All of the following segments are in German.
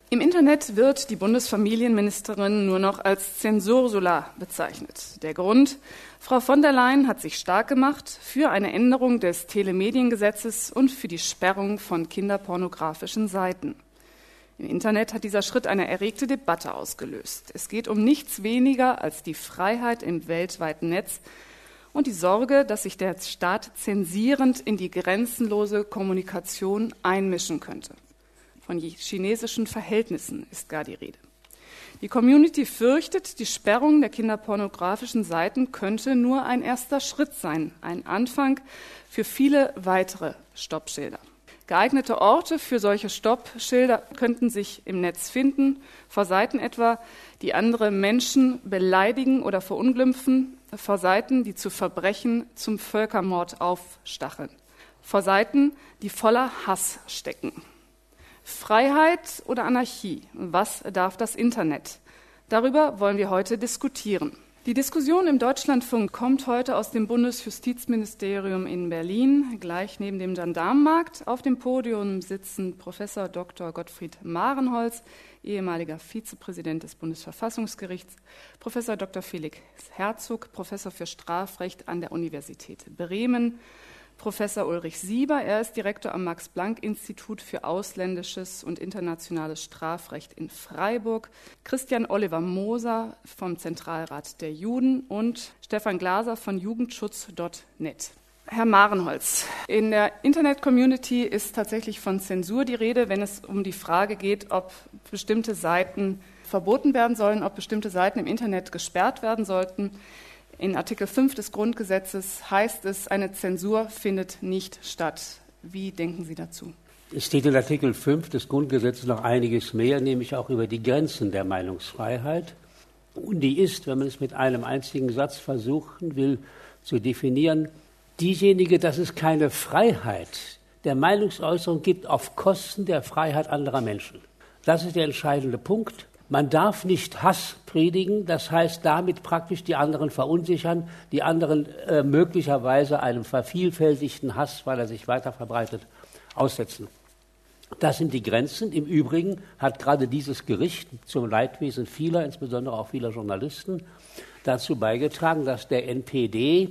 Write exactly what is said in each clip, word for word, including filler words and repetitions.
Im Internet wird die Bundesfamilienministerin nur noch als Zensursula bezeichnet. Der Grund: Frau von der Leyen hat sich stark gemacht für eine Änderung des Telemediengesetzes und für die Sperrung von kinderpornografischen Seiten. Im Internet hat dieser Schritt eine erregte Debatte ausgelöst. Es geht um nichts weniger als die Freiheit im weltweiten Netz und die Sorge, dass sich der Staat zensierend in die grenzenlose Kommunikation einmischen könnte. Von chinesischen Verhältnissen ist gar die Rede. Die Community fürchtet, die Sperrung der kinderpornografischen Seiten könnte nur ein erster Schritt sein, ein Anfang für viele weitere Stoppschilder. Geeignete Orte für solche Stoppschilder könnten sich im Netz finden, vor Seiten etwa, die andere Menschen beleidigen oder verunglimpfen, vor Seiten, die zu Verbrechen zum Völkermord aufstacheln, vor Seiten, die voller Hass stecken. Freiheit oder Anarchie? Was darf das Internet? Darüber wollen wir heute diskutieren. Die Diskussion im Deutschlandfunk kommt heute aus dem Bundesjustizministerium in Berlin, gleich neben dem Gendarmenmarkt. Auf dem Podium sitzen Professor Doktor Gottfried Mahrenholz, ehemaliger Vizepräsident des Bundesverfassungsgerichts, Professor Doktor Felix Herzog, Professor für Strafrecht an der Universität Bremen, Professor Ulrich Sieber, er ist Direktor am Max-Planck-Institut für ausländisches und internationales Strafrecht in Freiburg, Christian Oliver Moser vom Zentralrat der Juden und Stefan Glaser von Jugendschutz Punkt net. Herr Mahrenholz, in der Internet-Community ist tatsächlich von Zensur die Rede, wenn es um die Frage geht, ob bestimmte Seiten verboten werden sollen, ob bestimmte Seiten im Internet gesperrt werden sollten. In Artikel fünf des Grundgesetzes heißt es, eine Zensur findet nicht statt. Wie denken Sie dazu? Es steht in Artikel fünf des Grundgesetzes noch einiges mehr, nämlich auch über die Grenzen der Meinungsfreiheit. Und die ist, wenn man es mit einem einzigen Satz versuchen will zu definieren, diejenige, dass es keine Freiheit der Meinungsäußerung gibt auf Kosten der Freiheit anderer Menschen. Das ist der entscheidende Punkt. Man darf nicht Hass predigen, das heißt damit praktisch die anderen verunsichern, die anderen äh, möglicherweise einem vervielfältigten Hass, weil er sich weiter verbreitet, aussetzen. Das sind die Grenzen. Im Übrigen hat gerade dieses Gericht zum Leidwesen vieler, insbesondere auch vieler Journalisten, dazu beigetragen, dass der N P D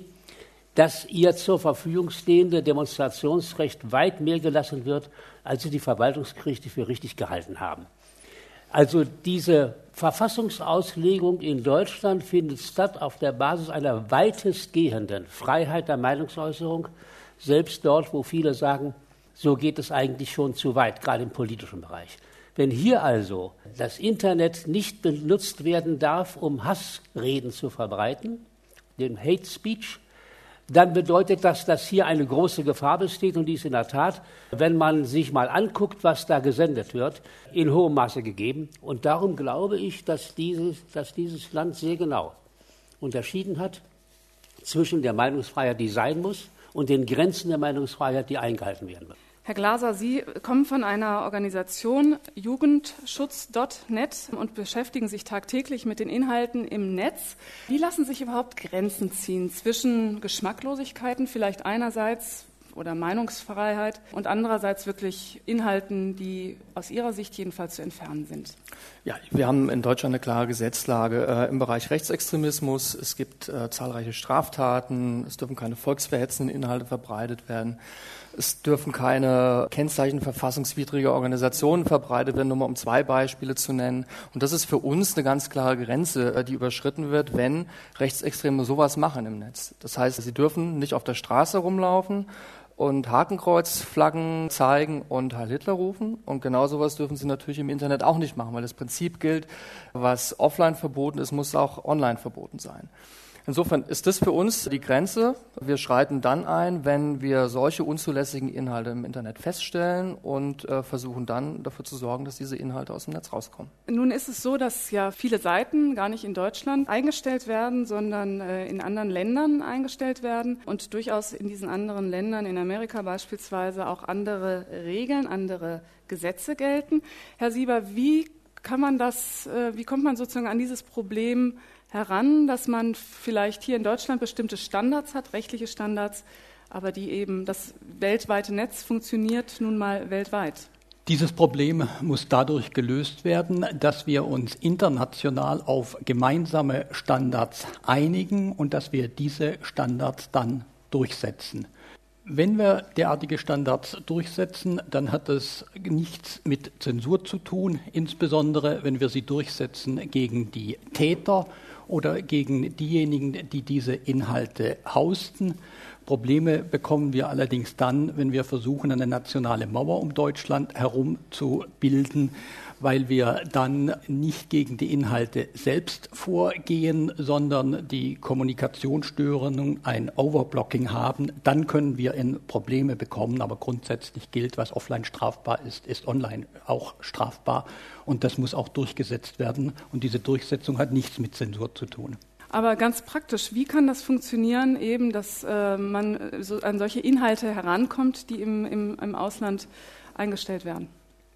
das ihr zur Verfügung stehende Demonstrationsrecht weit mehr gelassen wird, als sie die Verwaltungsgerichte für richtig gehalten haben. Also diese Verfassungsauslegung in Deutschland findet statt auf der Basis einer weitestgehenden Freiheit der Meinungsäußerung, selbst dort, wo viele sagen, so geht es eigentlich schon zu weit, gerade im politischen Bereich. Wenn hier also das Internet nicht benutzt werden darf, um Hassreden zu verbreiten, den Hate Speech, dann bedeutet das, dass hier eine große Gefahr besteht, und die ist in der Tat, wenn man sich mal anguckt, was da gesendet wird, in hohem Maße gegeben. Und darum glaube ich, dass dieses, dass dieses Land sehr genau unterschieden hat zwischen der Meinungsfreiheit, die sein muss, und den Grenzen der Meinungsfreiheit, die eingehalten werden müssen. Herr Glaser, Sie kommen von einer Organisation Jugendschutz Punkt net und beschäftigen sich tagtäglich mit den Inhalten im Netz. Wie lassen sich überhaupt Grenzen ziehen zwischen Geschmacklosigkeiten vielleicht einerseits oder Meinungsfreiheit und andererseits wirklich Inhalten, die aus Ihrer Sicht jedenfalls zu entfernen sind? Ja, wir haben in Deutschland eine klare Gesetzlage äh, im Bereich Rechtsextremismus. Es gibt äh, zahlreiche Straftaten. Es dürfen keine volksverhetzenden Inhalte verbreitet werden. Es dürfen keine Kennzeichen verfassungswidriger Organisationen verbreitet werden, nur mal um zwei Beispiele zu nennen. Und das ist für uns eine ganz klare Grenze, die überschritten wird, wenn Rechtsextreme sowas machen im Netz. Das heißt, sie dürfen nicht auf der Straße rumlaufen und Hakenkreuzflaggen zeigen und Heil Hitler rufen. Und genau sowas dürfen sie natürlich im Internet auch nicht machen, weil das Prinzip gilt, was offline verboten ist, muss auch online verboten sein. Insofern ist das für uns die Grenze. Wir schreiten dann ein, wenn wir solche unzulässigen Inhalte im Internet feststellen und äh, versuchen dann dafür zu sorgen, dass diese Inhalte aus dem Netz rauskommen. Nun ist es so, dass ja viele Seiten gar nicht in Deutschland eingestellt werden, sondern äh, in anderen Ländern eingestellt werden und durchaus in diesen anderen Ländern, in Amerika beispielsweise, auch andere Regeln, andere Gesetze gelten. Herr Sieber, wie kann man das, äh, wie kommt man sozusagen an dieses Problem heran, dass man vielleicht hier in Deutschland bestimmte Standards hat, rechtliche Standards, aber die eben, das weltweite Netz funktioniert nun mal weltweit? Dieses Problem muss dadurch gelöst werden, dass wir uns international auf gemeinsame Standards einigen und dass wir diese Standards dann durchsetzen. Wenn wir derartige Standards durchsetzen, dann hat das nichts mit Zensur zu tun, insbesondere wenn wir sie durchsetzen gegen die Täter oder gegen diejenigen, die diese Inhalte hosten. Probleme bekommen wir allerdings dann, wenn wir versuchen, eine nationale Mauer um Deutschland herum zu bilden, weil wir dann nicht gegen die Inhalte selbst vorgehen, sondern die Kommunikationsstörungen, ein Overblocking haben. Dann können wir in Probleme bekommen, aber grundsätzlich gilt, was offline strafbar ist, ist online auch strafbar. Und das muss auch durchgesetzt werden. Und diese Durchsetzung hat nichts mit Zensur zu tun. Aber ganz praktisch, wie kann das funktionieren, eben, dass äh, man so an solche Inhalte herankommt, die im, im, im Ausland eingestellt werden?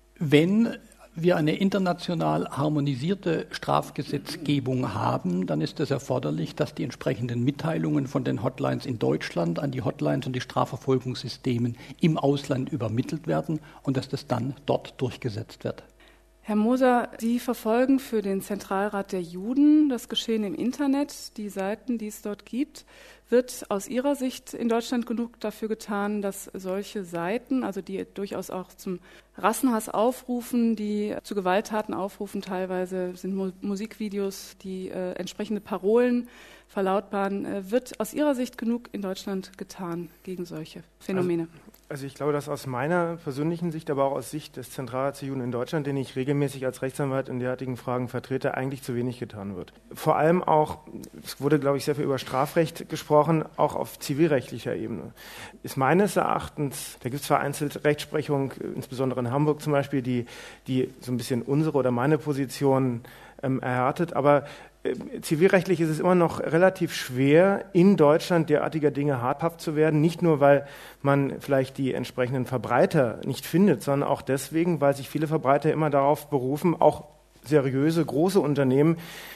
Wenn wir eine international harmonisierte Strafgesetzgebung haben, dann ist es erforderlich, dass die entsprechenden Mitteilungen von den Hotlines in Deutschland an die Hotlines und die Strafverfolgungssystemen im Ausland übermittelt werden und dass das dann dort durchgesetzt wird. Herr Moser, Sie verfolgen für den Zentralrat der Juden das Geschehen im Internet, die Seiten, die es dort gibt. Wird aus Ihrer Sicht in Deutschland genug dafür getan, dass solche Seiten, also die durchaus auch zum Rassenhass aufrufen, die zu Gewalttaten aufrufen, teilweise sind Mu- Musikvideos, die äh, entsprechende Parolen verlautbaren, äh, wird aus Ihrer Sicht genug in Deutschland getan gegen solche Phänomene? Also Also ich glaube, dass aus meiner persönlichen Sicht, aber auch aus Sicht des Zentralrats der Juden in Deutschland, den ich regelmäßig als Rechtsanwalt in derartigen Fragen vertrete, eigentlich zu wenig getan wird. Vor allem auch, es wurde, glaube ich, sehr viel über Strafrecht gesprochen, auch auf zivilrechtlicher Ebene. Ist meines Erachtens, da gibt es vereinzelt Rechtsprechung, insbesondere in Hamburg zum Beispiel, die, die so ein bisschen unsere oder meine Position ähm, erhärtet, aber zivilrechtlich ist es immer noch relativ schwer, in Deutschland derartiger Dinge habhaft zu werden. Nicht nur, weil man vielleicht die entsprechenden Verbreiter nicht findet, sondern auch deswegen, weil sich viele Verbreiter immer darauf berufen, auch seriöse, große Unternehmen,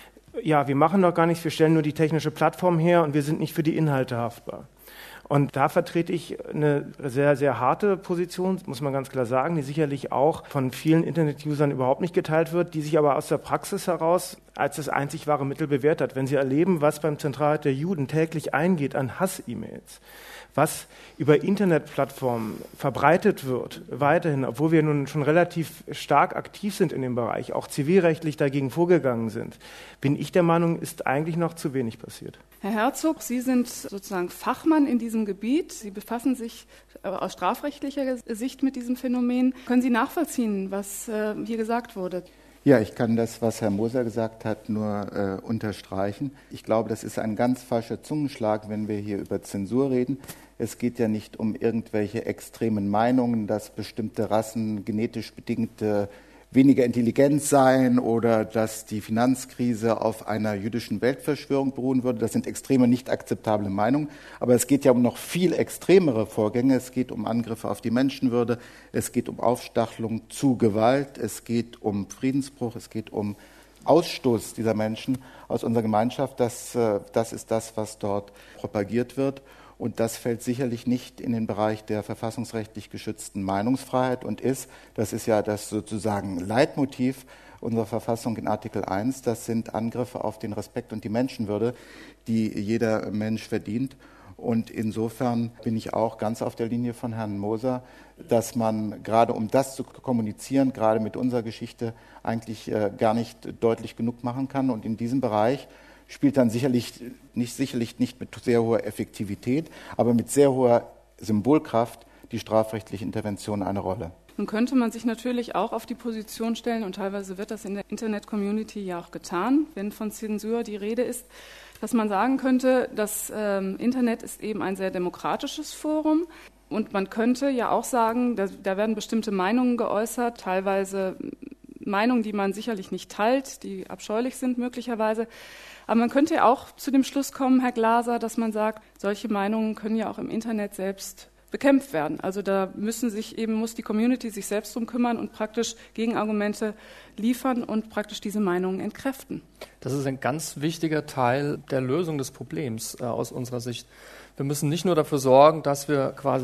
ja, wir machen doch gar nichts, wir stellen nur die technische Plattform her und wir sind nicht für die Inhalte haftbar. Und da vertrete ich eine sehr, sehr harte Position, muss man ganz klar sagen, die sicherlich auch von vielen Internet-Usern überhaupt nicht geteilt wird, die sich aber aus der Praxis heraus als das einzig wahre Mittel bewährt hat. Wenn Sie erleben, was beim Zentralrat der Juden täglich eingeht an Hass-E-Mails, was über Internetplattformen verbreitet wird, weiterhin, obwohl wir nun schon relativ stark aktiv sind in dem Bereich, auch zivilrechtlich dagegen vorgegangen sind, bin ich der Meinung, ist eigentlich noch zu wenig passiert. Herr Herzog, Sie sind sozusagen Fachmann in diesem Gebiet. Sie befassen sich aus strafrechtlicher Sicht mit diesem Phänomen. Können Sie nachvollziehen, was äh, hier gesagt wurde? Ja, ich kann das, was Herr Moser gesagt hat, nur äh, unterstreichen. Ich glaube, das ist ein ganz falscher Zungenschlag, wenn wir hier über Zensur reden. Es geht ja nicht um irgendwelche extremen Meinungen, dass bestimmte Rassen genetisch bedingte weniger intelligent seien oder dass die Finanzkrise auf einer jüdischen Weltverschwörung beruhen würde. Das sind extreme, nicht akzeptable Meinungen. Aber es geht ja um noch viel extremere Vorgänge. Es geht um Angriffe auf die Menschenwürde. Es geht um Aufstachelung zu Gewalt. Es geht um Friedensbruch. Es geht um Ausstoß dieser Menschen aus unserer Gemeinschaft. Das, das ist das, was dort propagiert wird. Und das fällt sicherlich nicht in den Bereich der verfassungsrechtlich geschützten Meinungsfreiheit und ist, das ist ja das sozusagen Leitmotiv unserer Verfassung in Artikel eins, das sind Angriffe auf den Respekt und die Menschenwürde, die jeder Mensch verdient. Und insofern bin ich auch ganz auf der Linie von Herrn Moser, dass man gerade um das zu kommunizieren, gerade mit unserer Geschichte, eigentlich äh, gar nicht deutlich genug machen kann. Und in diesem Bereich spielt dann sicherlich nicht, sicherlich nicht mit sehr hoher Effektivität, aber mit sehr hoher Symbolkraft die strafrechtliche Intervention eine Rolle. Nun könnte man sich natürlich auch auf die Position stellen, und teilweise wird das in der Internet-Community ja auch getan, wenn von Zensur die Rede ist, dass man sagen könnte, das ähm, Internet ist eben ein sehr demokratisches Forum. Und man könnte ja auch sagen, da, da werden bestimmte Meinungen geäußert, teilweise Meinungen, die man sicherlich nicht teilt, die abscheulich sind möglicherweise. Aber man könnte ja auch zu dem Schluss kommen, Herr Glaser, dass man sagt, solche Meinungen können ja auch im Internet selbst bekämpft werden. Also da müssen sich eben, muss die Community sich selbst drum kümmern und praktisch Gegenargumente liefern und praktisch diese Meinungen entkräften. Das ist ein ganz wichtiger Teil der Lösung des Problems äh, aus unserer Sicht. Wir müssen nicht nur dafür sorgen, dass wir quasi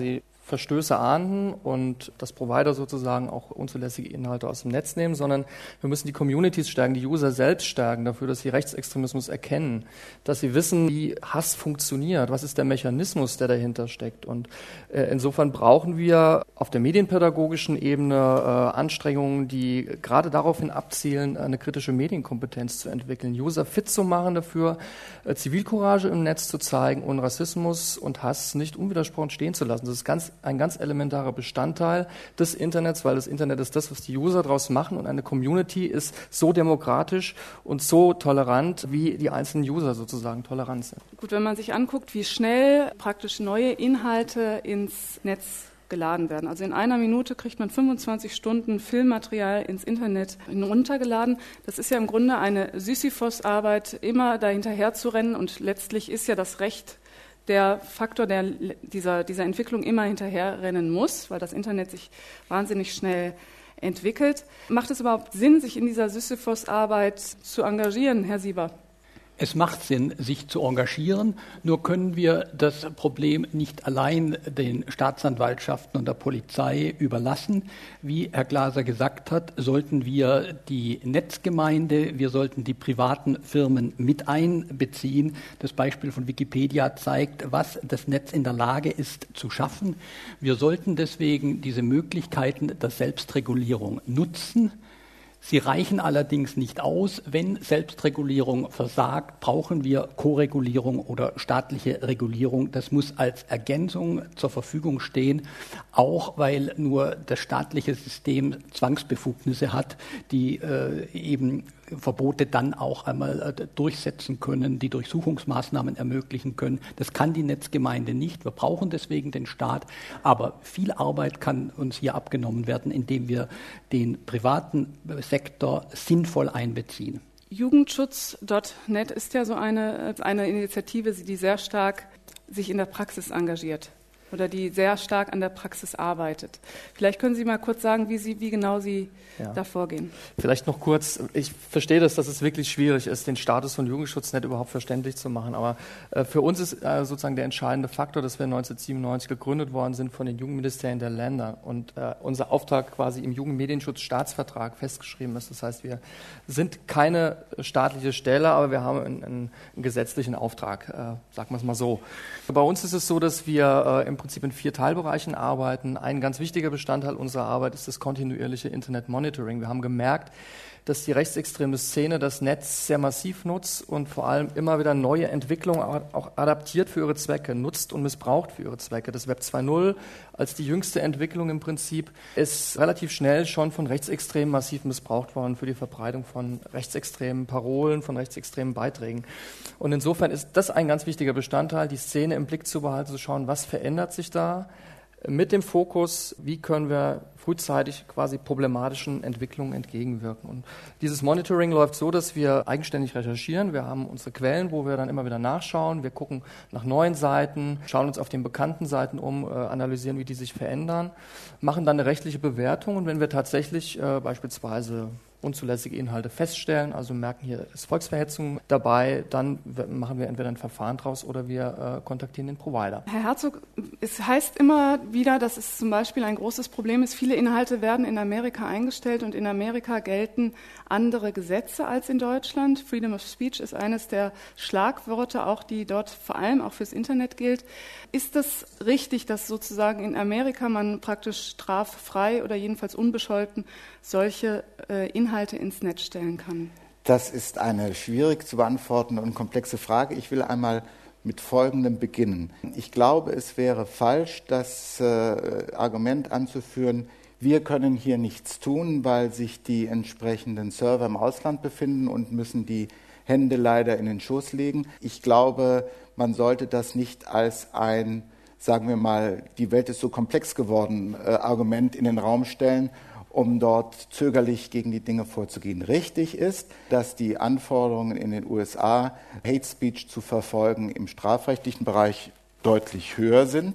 Verstöße ahnden und das Provider sozusagen auch unzulässige Inhalte aus dem Netz nehmen, sondern wir müssen die Communities stärken, die User selbst stärken dafür, dass sie Rechtsextremismus erkennen, dass sie wissen, wie Hass funktioniert, was ist der Mechanismus, der dahinter steckt. Und äh, insofern brauchen wir auf der medienpädagogischen Ebene äh, Anstrengungen, die gerade daraufhin abzielen, eine kritische Medienkompetenz zu entwickeln, User fit zu machen dafür, äh, Zivilcourage im Netz zu zeigen und Rassismus und Hass nicht unwidersprochen stehen zu lassen. Das ist ganz ein ganz elementarer Bestandteil des Internets, weil das Internet ist das, was die User daraus machen und eine Community ist so demokratisch und so tolerant, wie die einzelnen User sozusagen tolerant sind. Gut, wenn man sich anguckt, wie schnell praktisch neue Inhalte ins Netz geladen werden. Also in einer Minute kriegt man fünfundzwanzig Stunden Filmmaterial ins Internet hinuntergeladen. Das ist ja im Grunde eine Sisyphos-Arbeit, immer dahinterher zu rennen und letztlich ist ja das Recht der Faktor, der dieser, dieser Entwicklung immer hinterherrennen muss, weil das Internet sich wahnsinnig schnell entwickelt. Macht es überhaupt Sinn, sich in dieser Sisyphos-Arbeit zu engagieren, Herr Sieber? Es macht Sinn, sich zu engagieren, nur können wir das Problem nicht allein den Staatsanwaltschaften und der Polizei überlassen. Wie Herr Glaser gesagt hat, sollten wir die Netzgemeinde, wir sollten die privaten Firmen mit einbeziehen. Das Beispiel von Wikipedia zeigt, was das Netz in der Lage ist zu schaffen. Wir sollten deswegen diese Möglichkeiten der Selbstregulierung nutzen. Sie reichen allerdings nicht aus. Wenn Selbstregulierung versagt, brauchen wir Koregulierung oder staatliche Regulierung. Das muss als Ergänzung zur Verfügung stehen, auch weil nur das staatliche System Zwangsbefugnisse hat, die äh, eben Verbote dann auch einmal äh, durchsetzen können, die Durchsuchungsmaßnahmen ermöglichen können. Das kann die Netzgemeinde nicht. Wir brauchen deswegen den Staat. Aber viel Arbeit kann uns hier abgenommen werden, indem wir den privaten Sektor sinnvoll einbeziehen. Jugendschutz Punkt net ist ja so eine, eine Initiative, die sehr stark sich in der Praxis engagiert oder die sehr stark an der Praxis arbeitet. Vielleicht können Sie mal kurz sagen, wie, Sie, wie genau Sie ja. da vorgehen. Vielleicht noch kurz, ich verstehe das, dass es wirklich schwierig ist, den Status von Jugendschutz Punkt net überhaupt verständlich zu machen, aber äh, für uns ist äh, sozusagen der entscheidende Faktor, dass wir neunzehnhundertsiebenundneunzig gegründet worden sind von den Jugendministerien der Länder und äh, unser Auftrag quasi im Jugendmedienschutz-Staatsvertrag festgeschrieben ist. Das heißt, wir sind keine staatliche Stelle, aber wir haben einen, einen, einen gesetzlichen Auftrag, äh, sagen wir es mal so. Bei uns ist es so, dass wir äh, im Prinzip in vier Teilbereichen arbeiten. Ein ganz wichtiger Bestandteil unserer Arbeit ist das kontinuierliche Internet-Monitoring. Wir haben gemerkt, dass die rechtsextreme Szene das Netz sehr massiv nutzt und vor allem immer wieder neue Entwicklungen auch adaptiert für ihre Zwecke, nutzt und missbraucht für ihre Zwecke. Das Web zwei Punkt null als die jüngste Entwicklung im Prinzip ist relativ schnell schon von Rechtsextremen massiv missbraucht worden für die Verbreitung von rechtsextremen Parolen, von rechtsextremen Beiträgen. Und insofern ist das ein ganz wichtiger Bestandteil, die Szene im Blick zu behalten, zu schauen, was verändert sich da, mit dem Fokus, wie können wir frühzeitig quasi problematischen Entwicklungen entgegenwirken. Und dieses Monitoring läuft so, dass wir eigenständig recherchieren. Wir haben unsere Quellen, wo wir dann immer wieder nachschauen. Wir gucken nach neuen Seiten, schauen uns auf den bekannten Seiten um, äh, analysieren, wie die sich verändern, machen dann eine rechtliche Bewertung. Und wenn wir tatsächlich äh, beispielsweise unzulässige Inhalte feststellen, also merken, hier ist Volksverhetzung dabei, dann machen wir entweder ein Verfahren draus oder wir äh, kontaktieren den Provider. Herr Herzog, es heißt immer wieder, dass es zum Beispiel ein großes Problem ist, viele Inhalte werden in Amerika eingestellt und in Amerika gelten andere Gesetze als in Deutschland. Freedom of Speech ist eines der Schlagworte, auch die dort vor allem auch fürs Internet gilt. Ist das richtig, dass sozusagen in Amerika man praktisch straffrei oder jedenfalls unbescholten solche äh, Inhalte ins Netz stellen kann? Das ist eine schwierig zu beantwortende und komplexe Frage. Ich will einmal mit Folgendem beginnen. Ich glaube, es wäre falsch, das äh, Argument anzuführen, wir können hier nichts tun, weil sich die entsprechenden Server im Ausland befinden und müssen die Hände leider in den Schoß legen. Ich glaube, man sollte das nicht als ein, sagen wir mal, die Welt ist so komplex geworden, äh, Argument in den Raum stellen, um dort zögerlich gegen die Dinge vorzugehen. Richtig ist, dass die Anforderungen in den U S A, Hate Speech zu verfolgen, im strafrechtlichen Bereich deutlich höher sind.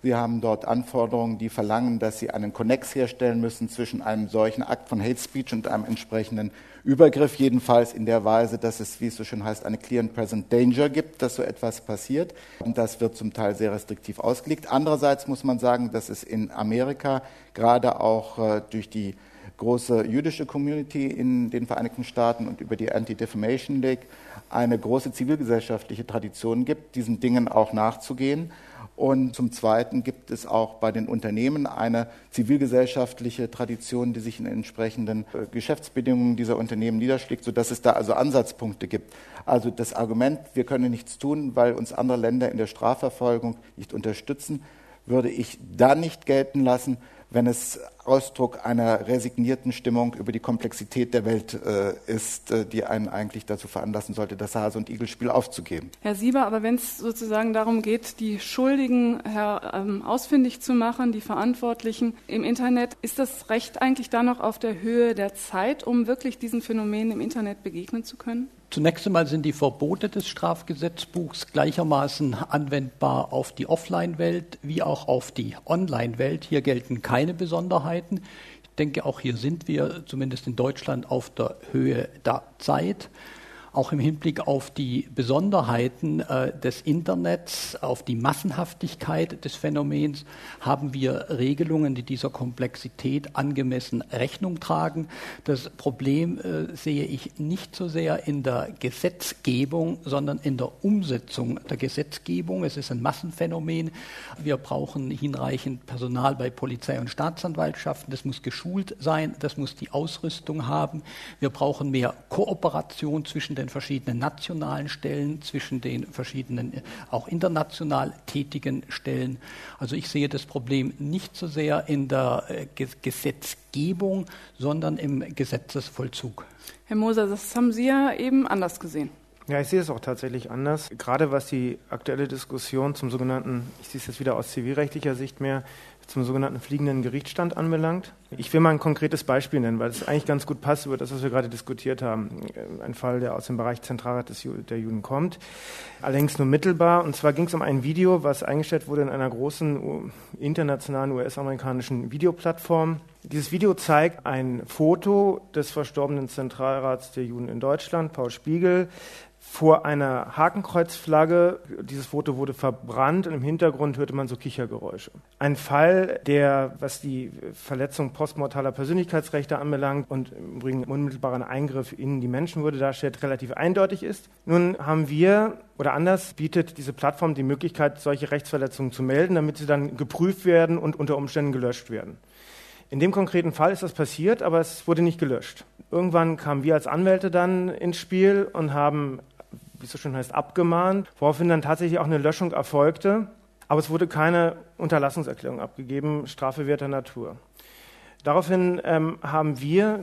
Sie haben dort Anforderungen, die verlangen, dass Sie einen Konnex herstellen müssen zwischen einem solchen Akt von Hate Speech und einem entsprechenden Übergriff, jedenfalls in der Weise, dass es, wie es so schön heißt, eine Clear and Present Danger gibt, dass so etwas passiert. Und das wird zum Teil sehr restriktiv ausgelegt. Andererseits muss man sagen, dass es in Amerika gerade auch äh, durch die große jüdische Community in den Vereinigten Staaten und über die Anti-Defamation League eine große zivilgesellschaftliche Tradition gibt, diesen Dingen auch nachzugehen. Und zum Zweiten gibt es auch bei den Unternehmen eine zivilgesellschaftliche Tradition, die sich in entsprechenden Geschäftsbedingungen dieser Unternehmen niederschlägt, sodass es da also Ansatzpunkte gibt. Also das Argument, wir können nichts tun, weil uns andere Länder in der Strafverfolgung nicht unterstützen, würde ich da nicht gelten lassen, wenn es Ausdruck einer resignierten Stimmung über die Komplexität der Welt äh, ist, äh, die einen eigentlich dazu veranlassen sollte, das Hase- und Igel-Spiel aufzugeben. Herr Sieber, aber wenn es sozusagen darum geht, die Schuldigen her, ähm, ausfindig zu machen, die Verantwortlichen im Internet, ist das Recht eigentlich da noch auf der Höhe der Zeit, um wirklich diesen Phänomenen im Internet begegnen zu können? Zunächst einmal sind die Verbote des Strafgesetzbuchs gleichermaßen anwendbar auf die Offline-Welt wie auch auf die Online-Welt. Hier gelten keine Besonderheiten. Ich denke, auch hier sind wir zumindest in Deutschland auf der Höhe der Zeit. Auch im Hinblick auf die Besonderheiten äh, des Internets, auf die Massenhaftigkeit des Phänomens, haben wir Regelungen, die dieser Komplexität angemessen Rechnung tragen. Das Problem äh, sehe ich nicht so sehr in der Gesetzgebung, sondern in der Umsetzung der Gesetzgebung. Es ist ein Massenphänomen. Wir brauchen hinreichend Personal bei Polizei und Staatsanwaltschaften. Das muss geschult sein, das muss die Ausrüstung haben. Wir brauchen mehr Kooperation zwischen den den verschiedenen nationalen Stellen, zwischen den verschiedenen auch international tätigen Stellen. Also ich sehe das Problem nicht so sehr in der Gesetzgebung, sondern im Gesetzesvollzug. Herr Moser, das haben Sie ja eben anders gesehen. Ja, ich sehe es auch tatsächlich anders. Gerade was die aktuelle Diskussion zum sogenannten, ich sehe es jetzt wieder aus zivilrechtlicher Sicht mehr, zum sogenannten fliegenden Gerichtsstand anbelangt. Ich will mal ein konkretes Beispiel nennen, weil es eigentlich ganz gut passt über das, was wir gerade diskutiert haben. Ein Fall, der aus dem Bereich Zentralrat des Ju- der Juden kommt, allerdings nur mittelbar. Und zwar ging es um ein Video, was eingestellt wurde in einer großen internationalen U S-amerikanischen Videoplattform. Dieses Video zeigt ein Foto des verstorbenen Zentralrats der Juden in Deutschland, Paul Spiegel, vor einer Hakenkreuzflagge. Dieses Foto wurde verbrannt und im Hintergrund hörte man so Kichergeräusche. Ein Fall, der, was die Verletzung postmortaler Persönlichkeitsrechte anbelangt und im Übrigen unmittelbaren Eingriff in die Menschenwürde darstellt, relativ eindeutig ist. Nun haben wir, oder anders, bietet diese Plattform die Möglichkeit, solche Rechtsverletzungen zu melden, damit sie dann geprüft werden und unter Umständen gelöscht werden. In dem konkreten Fall ist das passiert, aber es wurde nicht gelöscht. Irgendwann kamen wir als Anwälte dann ins Spiel und haben, wie es so schön heißt, abgemahnt, woraufhin dann tatsächlich auch eine Löschung erfolgte. Aber es wurde keine Unterlassungserklärung abgegeben, strafbewährter Natur. Daraufhin ähm, haben wir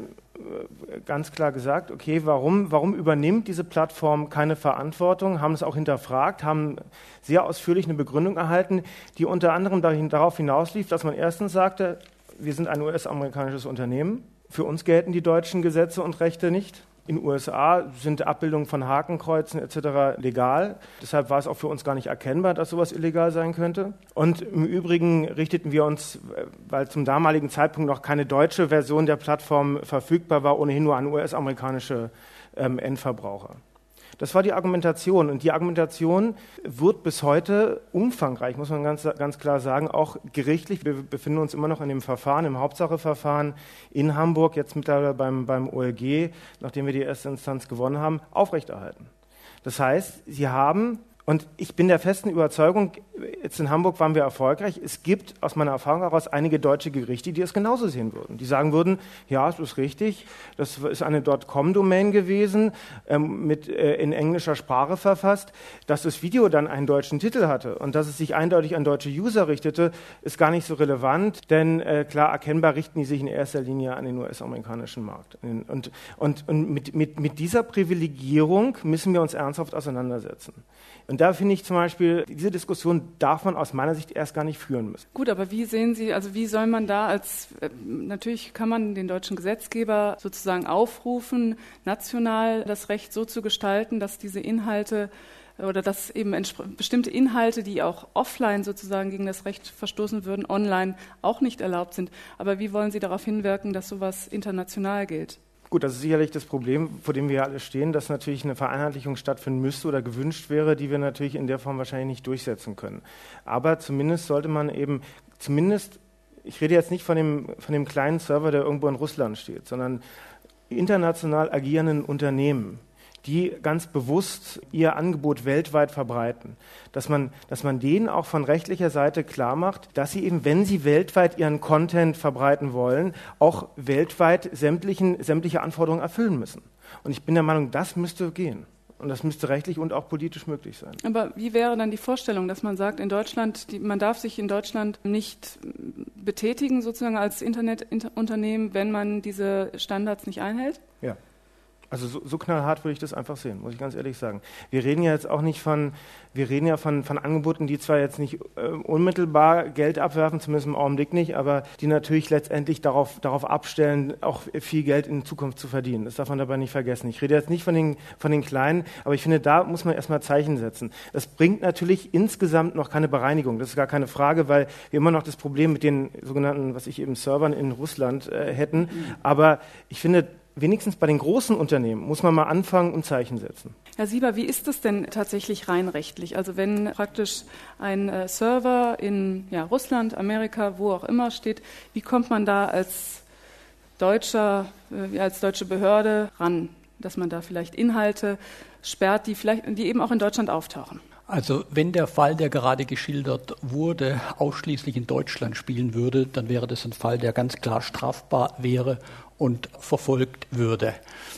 äh, ganz klar gesagt, okay, warum, warum übernimmt diese Plattform keine Verantwortung, haben es auch hinterfragt, haben sehr ausführlich eine Begründung erhalten, die unter anderem dahin, darauf hinauslief, dass man erstens sagte, wir sind ein U S-amerikanisches Unternehmen. Für uns gelten die deutschen Gesetze und Rechte nicht. In den U S A sind Abbildungen von Hakenkreuzen et cetera legal. Deshalb war es auch für uns gar nicht erkennbar, dass sowas illegal sein könnte. Und im Übrigen richteten wir uns, weil zum damaligen Zeitpunkt noch keine deutsche Version der Plattform verfügbar war, ohnehin nur an U S-amerikanische ähm, Endverbraucher. Das war die Argumentation. Und die Argumentation wird bis heute umfangreich, muss man ganz, ganz klar sagen, auch gerichtlich. Wir befinden uns immer noch in dem Verfahren, im Hauptsacheverfahren in Hamburg, jetzt mittlerweile beim, beim O L G, nachdem wir die erste Instanz gewonnen haben, aufrechterhalten. Das heißt, sie haben, und ich bin der festen Überzeugung, jetzt in Hamburg waren wir erfolgreich, es gibt aus meiner Erfahrung heraus einige deutsche Gerichte, die es genauso sehen würden. Die sagen würden, ja, es ist richtig, das ist eine .com-Domain gewesen, ähm, mit, äh, in englischer Sprache verfasst. Dass das Video dann einen deutschen Titel hatte und dass es sich eindeutig an deutsche User richtete, ist gar nicht so relevant, denn äh, klar erkennbar richten die sich in erster Linie an den U S-amerikanischen Markt. Und, und, und mit, mit, mit dieser Privilegierung müssen wir uns ernsthaft auseinandersetzen. Und da finde ich zum Beispiel, diese Diskussion darf man aus meiner Sicht erst gar nicht führen müssen. Gut, aber wie sehen Sie, also wie soll man da als, äh, natürlich kann man den deutschen Gesetzgeber sozusagen aufrufen, national das Recht so zu gestalten, dass diese Inhalte oder dass eben bestimmte Inhalte, die auch offline sozusagen gegen das Recht verstoßen würden, online auch nicht erlaubt sind. Aber wie wollen Sie darauf hinwirken, dass sowas international gilt? Gut, das ist sicherlich das Problem, vor dem wir alle stehen, dass natürlich eine Vereinheitlichung stattfinden müsste oder gewünscht wäre, die wir natürlich in der Form wahrscheinlich nicht durchsetzen können. Aber zumindest sollte man eben, zumindest, ich rede jetzt nicht von dem, von dem kleinen Server, der irgendwo in Russland steht, sondern international agierenden Unternehmen, die ganz bewusst ihr Angebot weltweit verbreiten, dass man, dass man denen auch von rechtlicher Seite klar macht, dass sie eben, wenn sie weltweit ihren Content verbreiten wollen, auch weltweit sämtlichen, sämtliche Anforderungen erfüllen müssen. Und ich bin der Meinung, das müsste gehen. Und das müsste rechtlich und auch politisch möglich sein. Aber wie wäre dann die Vorstellung, dass man sagt, in Deutschland, die, man darf sich in Deutschland nicht betätigen, sozusagen als Internetunternehmen, wenn man diese Standards nicht einhält? Ja. Also so, so knallhart würde ich das einfach sehen, muss ich ganz ehrlich sagen. Wir reden ja jetzt auch nicht von, wir reden ja von, von Angeboten, die zwar jetzt nicht äh, unmittelbar Geld abwerfen, zumindest im Augenblick nicht, aber die natürlich letztendlich darauf, darauf abstellen, auch viel Geld in Zukunft zu verdienen. Das darf man dabei nicht vergessen. Ich rede jetzt nicht von den, von den Kleinen, aber ich finde, da muss man erstmal Zeichen setzen. Das bringt natürlich insgesamt noch keine Bereinigung, das ist gar keine Frage, weil wir immer noch das Problem mit den sogenannten, was ich eben Servern in Russland äh, hätten. Mhm. Aber ich finde, wenigstens bei den großen Unternehmen muss man mal anfangen und Zeichen setzen. Herr Sieber, wie ist das denn tatsächlich rein rechtlich? Also wenn praktisch ein äh, Server in ja, Russland, Amerika, wo auch immer steht, wie kommt man da als deutscher, äh, als deutsche Behörde ran, dass man da vielleicht Inhalte sperrt, die vielleicht, die eben auch in Deutschland auftauchen? Also wenn der Fall, der gerade geschildert wurde, ausschließlich in Deutschland spielen würde, dann wäre das ein Fall, der ganz klar strafbar wäre und verfolgt würde.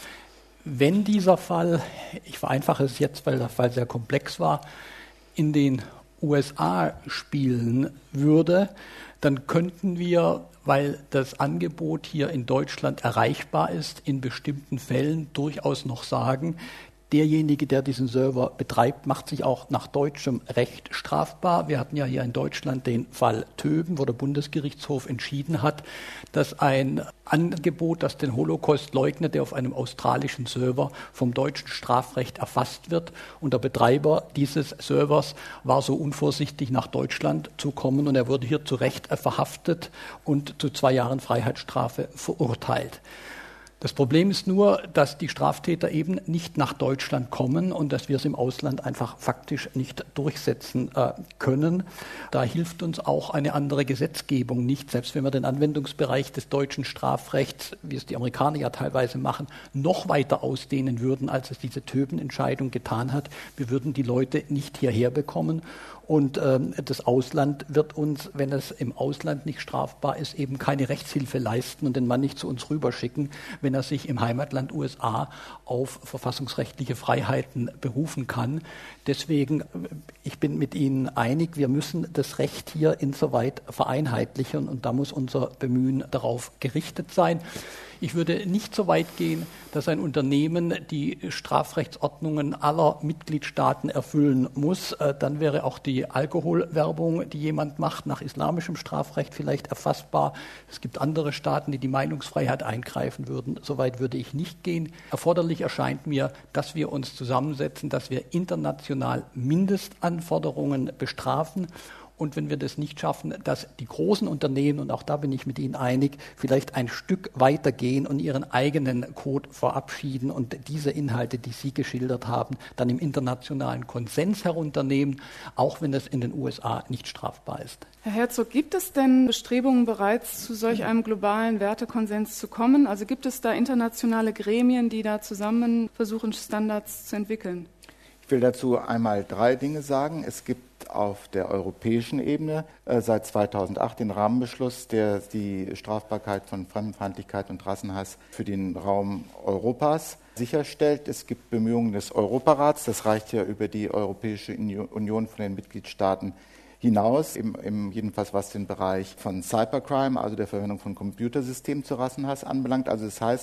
Wenn dieser Fall, ich vereinfache es jetzt, weil der Fall sehr komplex war, in den U S A spielen würde, dann könnten wir, weil das Angebot hier in Deutschland erreichbar ist, in bestimmten Fällen durchaus noch sagen, derjenige, der diesen Server betreibt, macht sich auch nach deutschem Recht strafbar. Wir hatten ja hier in Deutschland den Fall Töben, wo der Bundesgerichtshof entschieden hat, dass ein Angebot, das den Holocaust leugnet, der auf einem australischen Server vom deutschen Strafrecht erfasst wird. Und der Betreiber dieses Servers war so unvorsichtig, nach Deutschland zu kommen, und er wurde hier zu Recht verhaftet und zu zwei Jahren Freiheitsstrafe verurteilt. Das Problem ist nur, dass die Straftäter eben nicht nach Deutschland kommen und dass wir es im Ausland einfach faktisch nicht durchsetzen äh, können. Da hilft uns auch eine andere Gesetzgebung nicht. Selbst wenn wir den Anwendungsbereich des deutschen Strafrechts, wie es die Amerikaner ja teilweise machen, noch weiter ausdehnen würden, als es diese Töben-Entscheidung getan hat. Wir würden die Leute nicht hierher bekommen. Und ähm, das Ausland wird uns, wenn es im Ausland nicht strafbar ist, eben keine Rechtshilfe leisten und den Mann nicht zu uns rüberschicken, wenn er sich im Heimatland U S A auf verfassungsrechtliche Freiheiten berufen kann. Deswegen, ich bin mit Ihnen einig, wir müssen das Recht hier insoweit vereinheitlichen und da muss unser Bemühen darauf gerichtet sein. Ich würde nicht so weit gehen, dass ein Unternehmen die Strafrechtsordnungen aller Mitgliedstaaten erfüllen muss. Dann wäre auch die Alkoholwerbung, die jemand macht, nach islamischem Strafrecht vielleicht erfassbar. Es gibt andere Staaten, die die Meinungsfreiheit eingreifen würden. So weit würde ich nicht gehen. Erforderlich erscheint mir, dass wir uns zusammensetzen, dass wir international Mindestanforderungen bestrafen. Und wenn wir das nicht schaffen, dass die großen Unternehmen, und auch da bin ich mit Ihnen einig, vielleicht ein Stück weitergehen und ihren eigenen Code verabschieden und diese Inhalte, die Sie geschildert haben, dann im internationalen Konsens herunternehmen, auch wenn es in den U S A nicht strafbar ist. Herr Herzog, gibt es denn Bestrebungen bereits, zu solch einem globalen Wertekonsens zu kommen? Also gibt es da internationale Gremien, die da zusammen versuchen, Standards zu entwickeln? Ich will dazu einmal drei Dinge sagen. Es gibt auf der europäischen Ebene äh, seit zweitausendacht den Rahmenbeschluss, der die Strafbarkeit von Fremdenfeindlichkeit und Rassenhass für den Raum Europas sicherstellt. Es gibt Bemühungen des Europarats, das reicht ja über die Europäische Union von den Mitgliedstaaten hinaus, im, im, jedenfalls was den Bereich von Cybercrime, also der Verwendung von Computersystemen zu Rassenhass anbelangt. Also das heißt,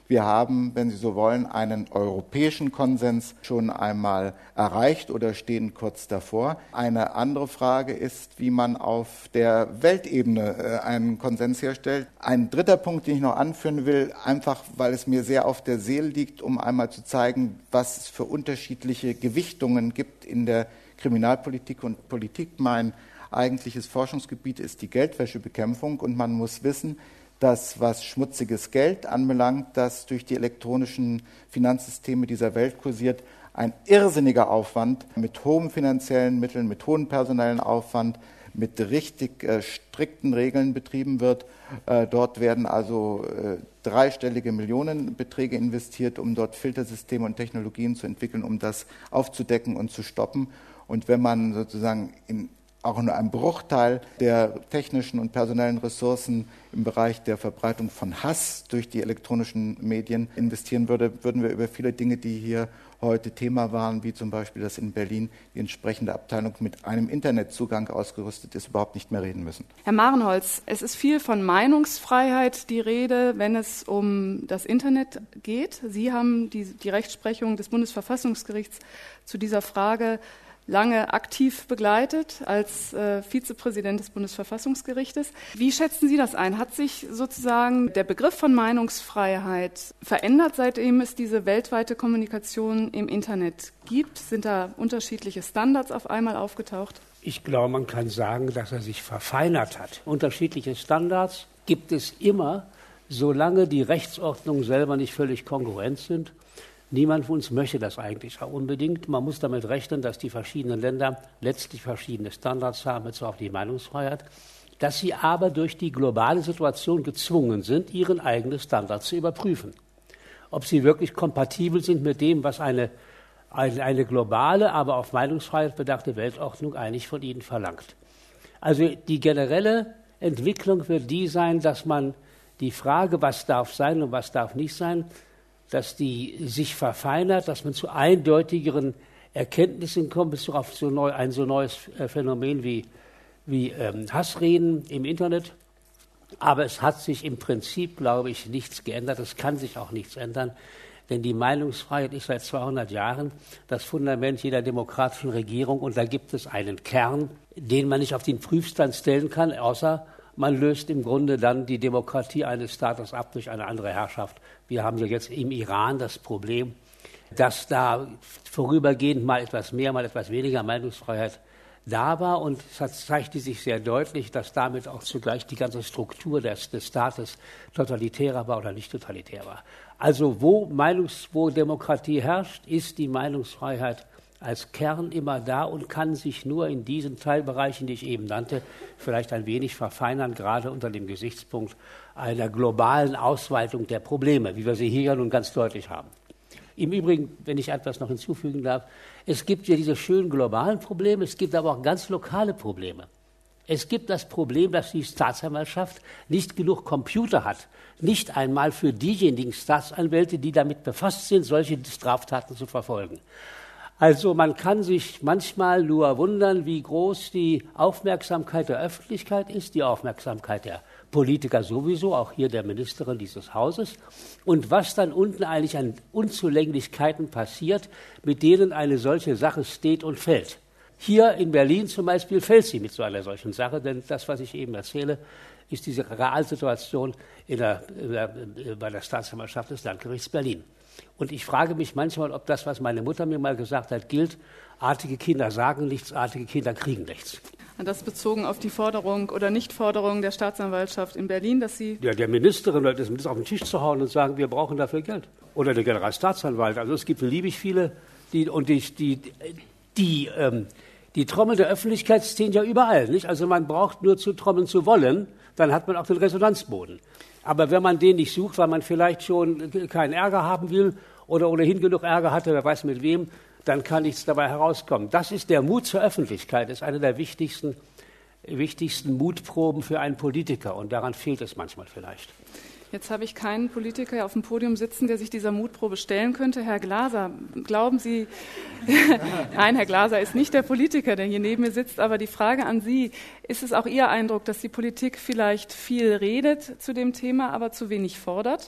Wir haben, wenn Sie so wollen, einen europäischen Konsens schon einmal erreicht oder stehen kurz davor. Eine andere Frage ist, wie man auf der Weltebene einen Konsens herstellt. Ein dritter Punkt, den ich noch anführen will, einfach weil es mir sehr auf der Seele liegt, um einmal zu zeigen, was es für unterschiedliche Gewichtungen gibt in der Kriminalpolitik und Politik. Mein eigentliches Forschungsgebiet ist die Geldwäschebekämpfung und man muss wissen, dass was schmutziges Geld anbelangt, das durch die elektronischen Finanzsysteme dieser Welt kursiert, ein irrsinniger Aufwand mit hohen finanziellen Mitteln, mit hohem personellen Aufwand, mit richtig äh, strikten Regeln betrieben wird. Äh, dort werden also äh, dreistellige Millionenbeträge investiert, um dort Filtersysteme und Technologien zu entwickeln, um das aufzudecken und zu stoppen. Und wenn man sozusagen in auch nur einen Bruchteil der technischen und personellen Ressourcen im Bereich der Verbreitung von Hass durch die elektronischen Medien investieren würde, würden wir über viele Dinge, die hier heute Thema waren, wie zum Beispiel, dass in Berlin die entsprechende Abteilung mit einem Internetzugang ausgerüstet ist, überhaupt nicht mehr reden müssen. Herr Marenholz, es ist viel von Meinungsfreiheit die Rede, wenn es um das Internet geht. Sie haben die, die Rechtsprechung des Bundesverfassungsgerichts zu dieser Frage lange aktiv begleitet als äh, Vizepräsident des Bundesverfassungsgerichtes. Wie schätzen Sie das ein? Hat sich sozusagen der Begriff von Meinungsfreiheit verändert, seitdem es diese weltweite Kommunikation im Internet gibt? Sind da unterschiedliche Standards auf einmal aufgetaucht? Ich glaube, man kann sagen, dass er sich verfeinert hat. Unterschiedliche Standards gibt es immer, solange die Rechtsordnungen selber nicht völlig kongruent sind. Niemand von uns möchte das eigentlich auch unbedingt. Man muss damit rechnen, dass die verschiedenen Länder letztlich verschiedene Standards haben, jetzt auch die Meinungsfreiheit, dass sie aber durch die globale Situation gezwungen sind, ihren eigenen Standard zu überprüfen. Ob sie wirklich kompatibel sind mit dem, was eine, eine, eine globale, aber auf Meinungsfreiheit bedachte Weltordnung eigentlich von ihnen verlangt. Also die generelle Entwicklung wird die sein, dass man die Frage, was darf sein und was darf nicht sein, dass die sich verfeinert, dass man zu eindeutigeren Erkenntnissen kommt, bis auf so neu, ein so neues Phänomen wie, wie ähm, Hassreden im Internet. Aber es hat sich im Prinzip, glaube ich, nichts geändert. Es kann sich auch nichts ändern, denn die Meinungsfreiheit ist seit zweihundert Jahren das Fundament jeder demokratischen Regierung. Und da gibt es einen Kern, den man nicht auf den Prüfstand stellen kann, außer man löst im Grunde dann die Demokratie eines Staates ab durch eine andere Herrschaft. Wir haben ja jetzt im Iran das Problem, dass da vorübergehend mal etwas mehr, mal etwas weniger Meinungsfreiheit da war. Und es zeigte sich sehr deutlich, dass damit auch zugleich die ganze Struktur des, des Staates totalitärer war oder nicht totalitär war. Also wo, Meinungs-, wo Demokratie herrscht, ist die Meinungsfreiheit als Kern immer da und kann sich nur in diesen Teilbereichen, die ich eben nannte, vielleicht ein wenig verfeinern, gerade unter dem Gesichtspunkt einer globalen Ausweitung der Probleme, wie wir sie hier ja nun ganz deutlich haben. Im Übrigen, wenn ich etwas noch hinzufügen darf, es gibt ja diese schönen globalen Probleme, es gibt aber auch ganz lokale Probleme. Es gibt das Problem, dass die Staatsanwaltschaft nicht genug Computer hat, nicht einmal für diejenigen Staatsanwälte, die damit befasst sind, solche Straftaten zu verfolgen. Also man kann sich manchmal nur wundern, wie groß die Aufmerksamkeit der Öffentlichkeit ist, die Aufmerksamkeit der Politiker sowieso, auch hier der Ministerin dieses Hauses, und was dann unten eigentlich an Unzulänglichkeiten passiert, mit denen eine solche Sache steht und fällt. Hier in Berlin zum Beispiel fällt sie mit so einer solchen Sache, denn das, was ich eben erzähle, ist diese Realsituation in der, in der, bei der Staatsanwaltschaft des Landgerichts Berlin. Und ich frage mich manchmal, ob das, was meine Mutter mir mal gesagt hat, gilt. Artige Kinder sagen nichts, artige Kinder kriegen nichts. Das bezogen auf die Forderung oder Nichtforderung der Staatsanwaltschaft in Berlin, dass sie... Ja, der Ministerin das auf den Tisch zu hauen und sagen, wir brauchen dafür Geld. Oder der Generalstaatsanwalt. Also es gibt beliebig viele, die, und die, die, die, ähm, die Trommel der Öffentlichkeit stehen ja überall, nicht? Also man braucht nur zu trommeln zu wollen, dann hat man auch den Resonanzboden. Aber wenn man den nicht sucht, weil man vielleicht schon keinen Ärger haben will oder ohnehin genug Ärger hatte, wer weiß mit wem, dann kann nichts dabei herauskommen. Das ist der Mut zur Öffentlichkeit, das ist eine der wichtigsten, wichtigsten Mutproben für einen Politiker. Und daran fehlt es manchmal vielleicht. Jetzt habe ich keinen Politiker auf dem Podium sitzen, der sich dieser Mutprobe stellen könnte. Herr Glaser, glauben Sie, nein, Herr Glaser ist nicht der Politiker, der hier neben mir sitzt, aber die Frage an Sie, ist es auch Ihr Eindruck, dass die Politik vielleicht viel redet zu dem Thema, aber zu wenig fordert?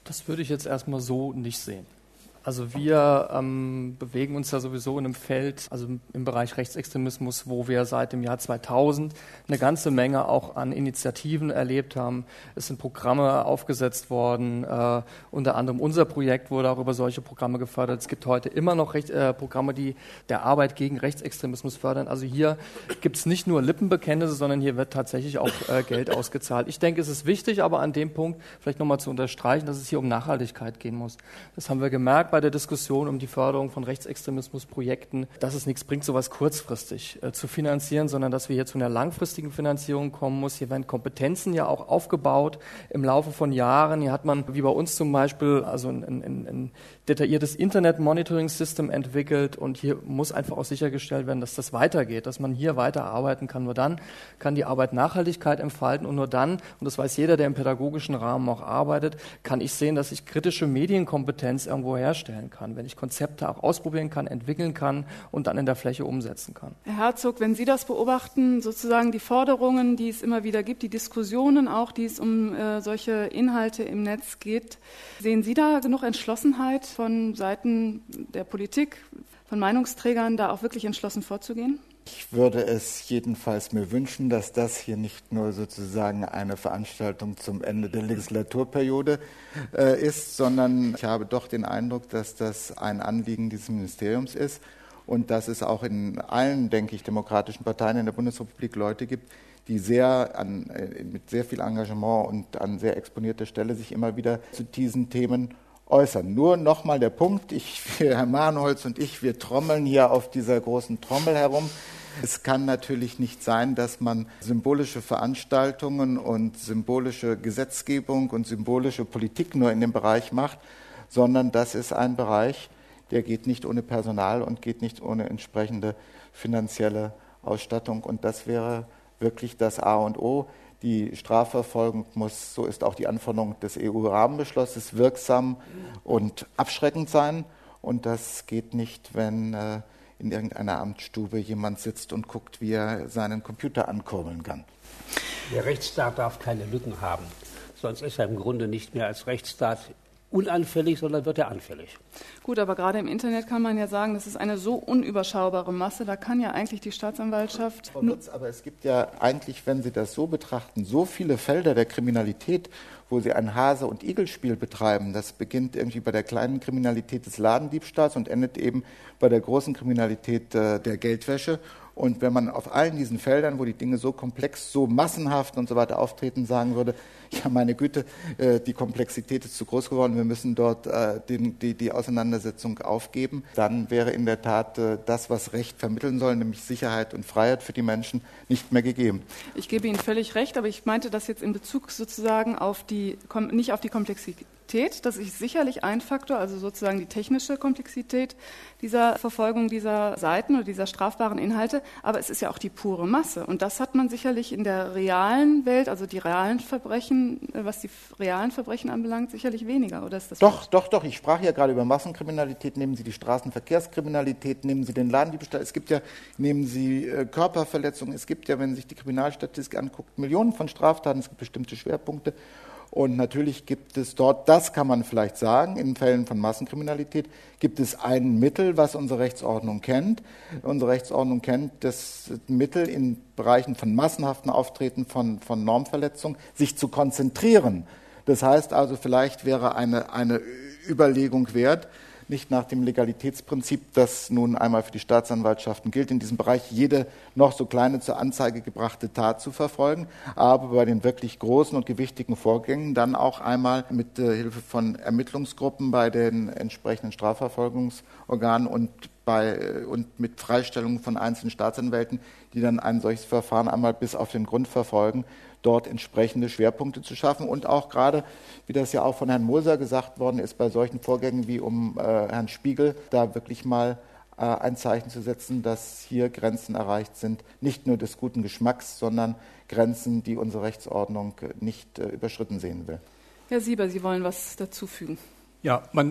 Das würde ich jetzt erstmal so nicht sehen. Also wir ähm, bewegen uns ja sowieso in einem Feld, also im Bereich Rechtsextremismus, wo wir seit dem Jahr zweitausend eine ganze Menge auch an Initiativen erlebt haben. Es sind Programme aufgesetzt worden, äh, unter anderem unser Projekt wurde auch über solche Programme gefördert. Es gibt heute immer noch Recht, äh, Programme, die der Arbeit gegen Rechtsextremismus fördern. Also hier gibt es nicht nur Lippenbekenntnisse, sondern hier wird tatsächlich auch äh, Geld ausgezahlt. Ich denke, es ist wichtig, aber an dem Punkt vielleicht nochmal zu unterstreichen, dass es hier um Nachhaltigkeit gehen muss. Das haben wir gemerkt bei der Diskussion um die Förderung von Rechtsextremismusprojekten, dass es nichts bringt, sowas kurzfristig äh, zu finanzieren, sondern dass wir hier zu einer langfristigen Finanzierung kommen muss. Hier werden Kompetenzen ja auch aufgebaut im Laufe von Jahren. Hier hat man, wie bei uns zum Beispiel, also ein, ein, ein detailliertes Internet-Monitoring-System entwickelt und hier muss einfach auch sichergestellt werden, dass das weitergeht, dass man hier weiter arbeiten kann. Nur dann kann die Arbeit Nachhaltigkeit entfalten und nur dann, und das weiß jeder, der im pädagogischen Rahmen auch arbeitet, kann ich sehen, dass ich kritische Medienkompetenz irgendwo herstellen kann, wenn ich Konzepte auch ausprobieren kann, entwickeln kann und dann in der Fläche umsetzen kann. Herr Herzog, wenn Sie das beobachten, sozusagen die Forderungen, die es immer wieder gibt, die Diskussionen auch, die es um äh, solche Inhalte im Netz geht, sehen Sie da genug Entschlossenheit von Seiten der Politik, von Meinungsträgern, da auch wirklich entschlossen vorzugehen? Ich würde es jedenfalls mir wünschen, dass das hier nicht nur sozusagen eine Veranstaltung zum Ende der Legislaturperiode äh, ist, sondern ich habe doch den Eindruck, dass das ein Anliegen dieses Ministeriums ist und dass es auch in allen, denke ich, demokratischen Parteien in der Bundesrepublik Leute gibt, die sehr an, äh, mit sehr viel Engagement und an sehr exponierter Stelle sich immer wieder zu diesen Themen äußern. Nur nochmal der Punkt, ich, Herr Mahnholz und ich, wir trommeln hier auf dieser großen Trommel herum. Es kann natürlich nicht sein, dass man symbolische Veranstaltungen und symbolische Gesetzgebung und symbolische Politik nur in dem Bereich macht, sondern das ist ein Bereich, der geht nicht ohne Personal und geht nicht ohne entsprechende finanzielle Ausstattung. Und das wäre wirklich das A und O. Die Strafverfolgung muss, so ist auch die Anforderung des E U-Rahmenbeschlusses, wirksam und abschreckend sein. Und das geht nicht, wenn äh, in irgendeiner Amtsstube jemand sitzt und guckt, wie er seinen Computer ankurbeln kann. Der Rechtsstaat darf keine Lücken haben. Sonst ist er im Grunde nicht mehr als Rechtsstaat unanfällig, sondern wird er anfällig. Gut, aber gerade im Internet kann man ja sagen, das ist eine so unüberschaubare Masse, da kann ja eigentlich die Staatsanwaltschaft... Frau Lutz, aber es gibt ja eigentlich, wenn Sie das so betrachten, so viele Felder der Kriminalität, wo Sie ein Hase- und Igel-Spiel betreiben. Das beginnt irgendwie bei der kleinen Kriminalität des Ladendiebstahls und endet eben bei der großen Kriminalität äh, der Geldwäsche. Und wenn man auf allen diesen Feldern, wo die Dinge so komplex, so massenhaft und so weiter auftreten, sagen würde, ja, meine Güte, äh, die Komplexität ist zu groß geworden, wir müssen dort äh, den, die, die Auseinandersetzung aufgeben, dann wäre in der Tat äh, das, was Recht vermitteln soll, nämlich Sicherheit und Freiheit für die Menschen, nicht mehr gegeben. Ich gebe Ihnen völlig recht, aber ich meinte das jetzt in Bezug sozusagen auf die, nicht auf die Komplexität. Das ist sicherlich ein Faktor, also sozusagen die technische Komplexität dieser Verfolgung dieser Seiten oder dieser strafbaren Inhalte, aber es ist ja auch die pure Masse. Und das hat man sicherlich in der realen Welt, also die realen Verbrechen, was die realen Verbrechen anbelangt, sicherlich weniger. Oder ist das doch, doch, doch. Ich sprach ja gerade über Massenkriminalität. Nehmen Sie die Straßenverkehrskriminalität, nehmen Sie den Ladendiebstahl. Es gibt ja, nehmen Sie äh, Körperverletzungen. Es gibt ja, wenn Sie sich die Kriminalstatistik anguckt, Millionen von Straftaten. Es gibt bestimmte Schwerpunkte. Und natürlich gibt es dort, das kann man vielleicht sagen, in Fällen von Massenkriminalität gibt es ein Mittel, was unsere Rechtsordnung kennt. Unsere Rechtsordnung kennt das Mittel in Bereichen von massenhaften Auftreten von, von Normverletzungen, sich zu konzentrieren. Das heißt also, vielleicht wäre eine, eine Überlegung wert, nicht nach dem Legalitätsprinzip, das nun einmal für die Staatsanwaltschaften gilt, in diesem Bereich jede noch so kleine zur Anzeige gebrachte Tat zu verfolgen, aber bei den wirklich großen und gewichtigen Vorgängen dann auch einmal mit äh, Hilfe von Ermittlungsgruppen bei den entsprechenden Strafverfolgungsorganen und, bei, äh, und mit Freistellung von einzelnen Staatsanwälten, die dann ein solches Verfahren einmal bis auf den Grund verfolgen, dort entsprechende Schwerpunkte zu schaffen und auch gerade, wie das ja auch von Herrn Moser gesagt worden ist, bei solchen Vorgängen wie um äh, Herrn Spiegel, da wirklich mal äh, ein Zeichen zu setzen, dass hier Grenzen erreicht sind, nicht nur des guten Geschmacks, sondern Grenzen, die unsere Rechtsordnung nicht äh, überschritten sehen will. Herr Sieber, Sie wollen was dazu fügen? Ja, man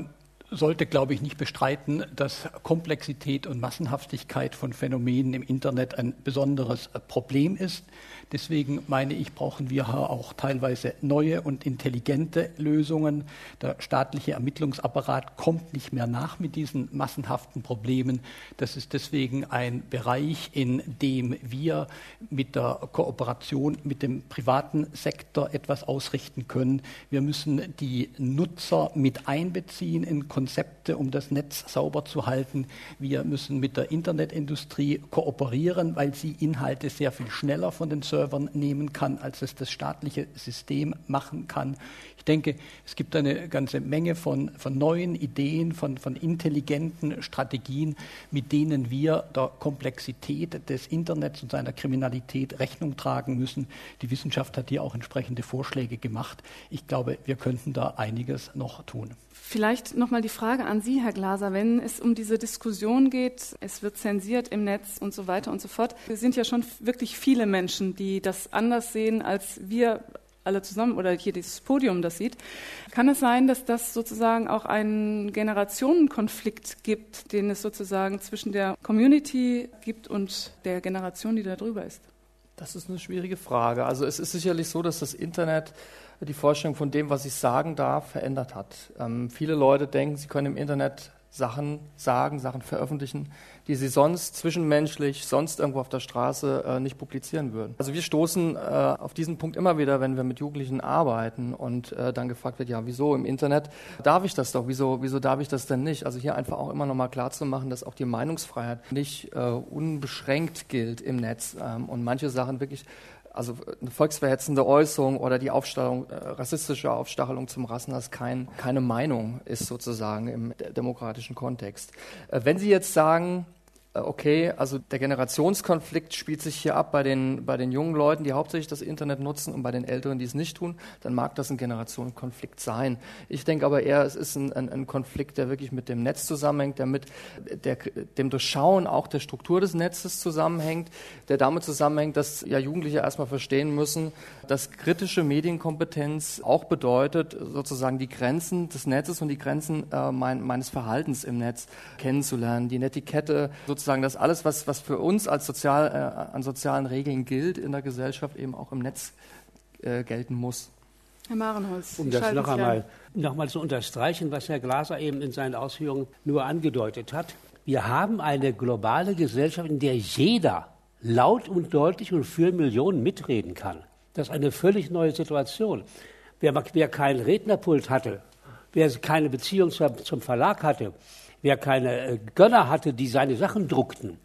sollte, glaube ich, nicht bestreiten, dass Komplexität und Massenhaftigkeit von Phänomenen im Internet ein besonderes Problem ist. Deswegen meine ich, brauchen wir auch teilweise neue und intelligente Lösungen. Der staatliche Ermittlungsapparat kommt nicht mehr nach mit diesen massenhaften Problemen. Das ist deswegen ein Bereich, in dem wir mit der Kooperation mit dem privaten Sektor etwas ausrichten können. Wir müssen die Nutzer mit einbeziehen in Konzepte, um das Netz sauber zu halten. Wir müssen mit der Internetindustrie kooperieren, weil sie Inhalte sehr viel schneller von den Servern nehmen kann, als es das staatliche System machen kann. Ich denke, es gibt eine ganze Menge von, von neuen Ideen, von, von intelligenten Strategien, mit denen wir der Komplexität des Internets und seiner Kriminalität Rechnung tragen müssen. Die Wissenschaft hat hier auch entsprechende Vorschläge gemacht. Ich glaube, wir könnten da einiges noch tun. Vielleicht nochmal die Frage an Sie, Herr Glaser, wenn es um diese Diskussion geht, es wird zensiert im Netz und so weiter und so fort. Es sind ja schon wirklich viele Menschen, die das anders sehen, als wir alle zusammen oder hier dieses Podium das sieht. Kann es sein, dass das sozusagen auch einen Generationenkonflikt gibt, den es sozusagen zwischen der Community gibt und der Generation, die da drüber ist? Das ist eine schwierige Frage. Also es ist sicherlich so, dass das Internet die Vorstellung von dem, was ich sagen darf, verändert hat. Ähm, viele Leute denken, sie können im Internet Sachen sagen, Sachen veröffentlichen, die sie sonst zwischenmenschlich, sonst irgendwo auf der Straße äh, nicht publizieren würden. Also wir stoßen äh, auf diesen Punkt immer wieder, wenn wir mit Jugendlichen arbeiten und äh, dann gefragt wird, ja, wieso im Internet darf ich das doch, wieso, wieso darf ich das denn nicht? Also hier einfach auch immer nochmal klar zu machen, dass auch die Meinungsfreiheit nicht äh, unbeschränkt gilt im Netz ähm, und manche Sachen wirklich, also eine volksverhetzende Äußerung oder die Aufstachelung, äh, rassistische Aufstachelung zum Rassenhass kein, keine Meinung ist sozusagen im d- demokratischen Kontext. Äh, wenn Sie jetzt sagen, äh, okay, also der Generationskonflikt spielt sich hier ab bei den, bei den jungen Leuten, die hauptsächlich das Internet nutzen und bei den Älteren, die es nicht tun, dann mag das ein Generationenkonflikt sein. Ich denke aber eher, es ist ein, ein, ein Konflikt, der wirklich mit dem Netz zusammenhängt, der mit der, dem Durchschauen auch der Struktur des Netzes zusammenhängt, der damit zusammenhängt, dass ja Jugendliche erstmal verstehen müssen, dass kritische Medienkompetenz auch bedeutet, sozusagen die Grenzen des Netzes und die Grenzen äh, mein, meines Verhaltens im Netz kennenzulernen, die Netiquette, sozusagen das alles, was, was für uns als sozial, äh, an sozialen Regeln gilt in der Gesellschaft, eben auch im Netz äh, gelten muss. Herr Marenholz, um das noch einmal, noch mal zu unterstreichen, was Herr Glaser eben in seinen Ausführungen nur angedeutet hat. Wir haben eine globale Gesellschaft, in der jeder laut und deutlich und für Millionen mitreden kann. Das ist eine völlig neue Situation. Wer, wer kein Rednerpult hatte, wer keine Beziehung zum, zum Verlag hatte, wer keine äh, Gönner hatte, die seine Sachen druckten,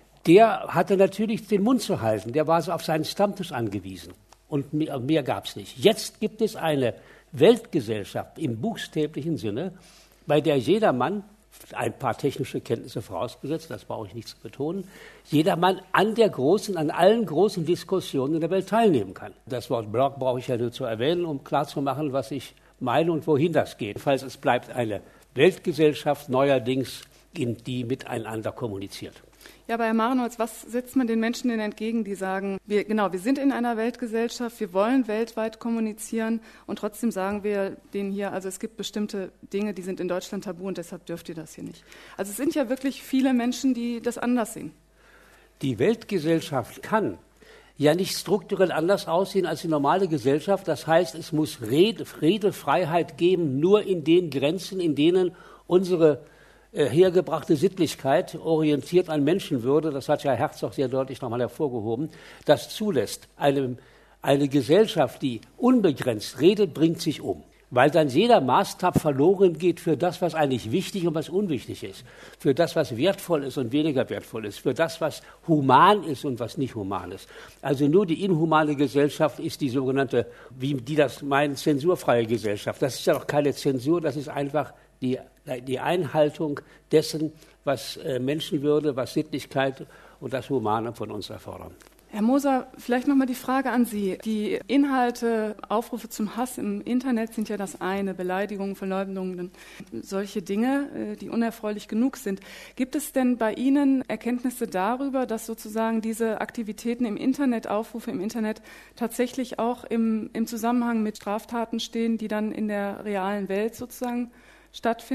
der hatte natürlich den Mund zu halten. Der war so auf seinen Stammtisch angewiesen. Und mehr, mehr gab es nicht. Jetzt gibt es eine Weltgesellschaft im buchstäblichen Sinne, bei der jedermann, ein paar technische Kenntnisse vorausgesetzt, das brauche ich nicht zu betonen, jedermann an der großen, an allen großen Diskussionen in der Welt teilnehmen kann. Das Wort Blog brauche ich ja nur zu erwähnen, um klarzumachen, was ich meine und wohin das geht. Falls es bleibt eine Weltgesellschaft neuerdings, in die miteinander kommuniziert. Ja, aber Herr Marenholz, was setzt man den Menschen denn entgegen, die sagen, wir, genau, wir sind in einer Weltgesellschaft, wir wollen weltweit kommunizieren und trotzdem sagen wir denen hier, also es gibt bestimmte Dinge, die sind in Deutschland tabu und deshalb dürft ihr das hier nicht. Also es sind ja wirklich viele Menschen, die das anders sehen. Die Weltgesellschaft kann ja nicht strukturell anders aussehen als die normale Gesellschaft. Das heißt, es muss Rede, Redefreiheit geben, nur in den Grenzen, in denen unsere äh, hergebrachte Sittlichkeit, orientiert an Menschenwürde, das hat ja Herzog sehr deutlich nochmal hervorgehoben, das zulässt. Eine, eine Gesellschaft, die unbegrenzt redet, bringt sich um. Weil dann jeder Maßstab verloren geht für das, was eigentlich wichtig und was unwichtig ist, für das, was wertvoll ist und weniger wertvoll ist, für das, was human ist und was nicht human ist. Also nur die inhumane Gesellschaft ist die sogenannte, wie die das meinen, zensurfreie Gesellschaft. Das ist ja noch keine Zensur, das ist einfach die, die Einhaltung dessen, was Menschenwürde, was Sittlichkeit und das Humane von uns erfordern. Herr Moser, vielleicht nochmal die Frage an Sie. Die Inhalte, Aufrufe zum Hass im Internet sind ja das eine, Beleidigungen, Verleumdungen, solche Dinge, die unerfreulich genug sind. Gibt es denn bei Ihnen Erkenntnisse darüber, dass sozusagen diese Aktivitäten im Internet, Aufrufe im Internet tatsächlich auch im, im Zusammenhang mit Straftaten stehen, die dann in der realen Welt sozusagen stattfinden?